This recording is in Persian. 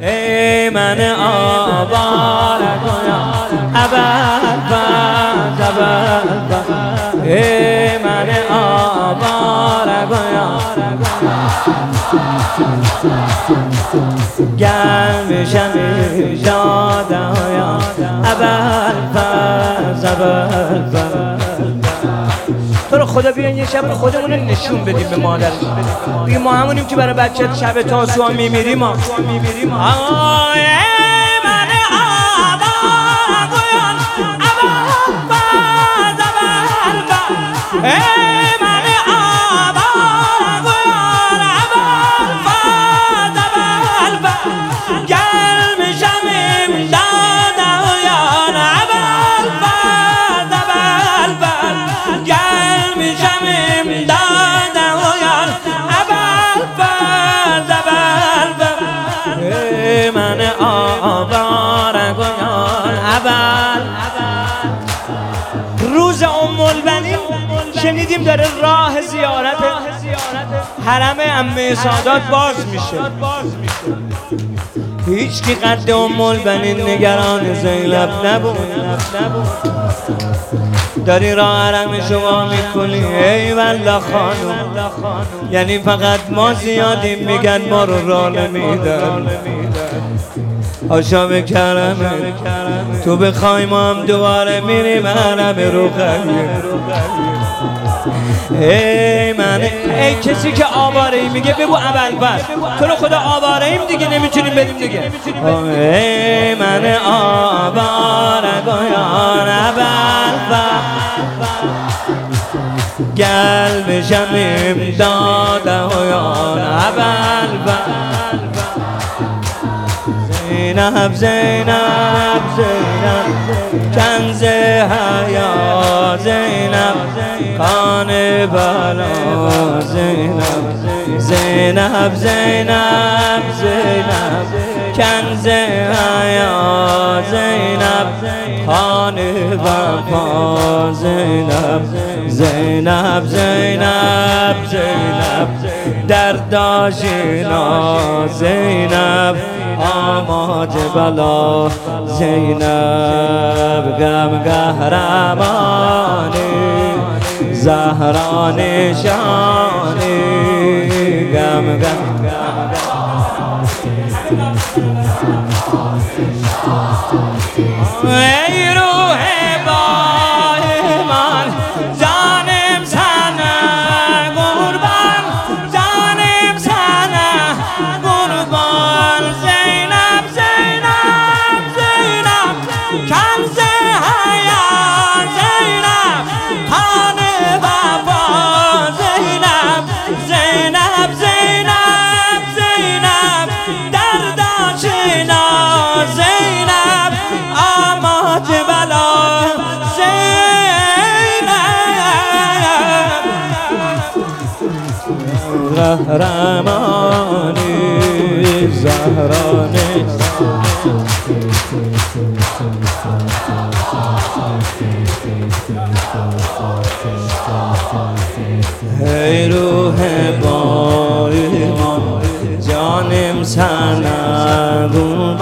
ای من آواره گویان ابوالفضل ای من آواره گویان گل میشم داده هایم ابوالفضل تو رو خدا بیان یه شب خودمون رو نشون بدیم به مادر دیگه ما همونیم که برای بچه شب تاسوعا میمیریم ما روز البنین شنیدیم داره راه زیارت حرم عمه سادات باز میشه هیچ کی قد البنین نگران زینب نبود داری راه حرم شما میکنی ای والله خانم یعنی فقط ما زیادیم میگن ما رو راه نمیدن آشام کرمه تو بخوای ما هم دوباره میریم حرم رقیه ای من ای کسی که آواره ای میگه بگو ابوالفضل تو رو خدا آواره ایم دیگه نمیتونیم بریم دیگه ای من آواره گویان ابوالفضل گل بشم امداده هویان ابوالفضل زینب زینب زینب کنز حیا زینب کان بلا زینب زینب زینب زینب کنز حیا زینب کان وفا زینب زینب زینب زینب درداشینا زینب آماج بلا زینب غم قهرمانی زهرا نشانی غم ای روح بای من جانم سنه قربان جانم سنه قربان زینب زینب زینب کنز حیا زینب کان وفا زینب زینب زینب زینب درداشینا زینب آماج بلا زینب قهرمانی زهرانی ای روح بای ما جانم سنه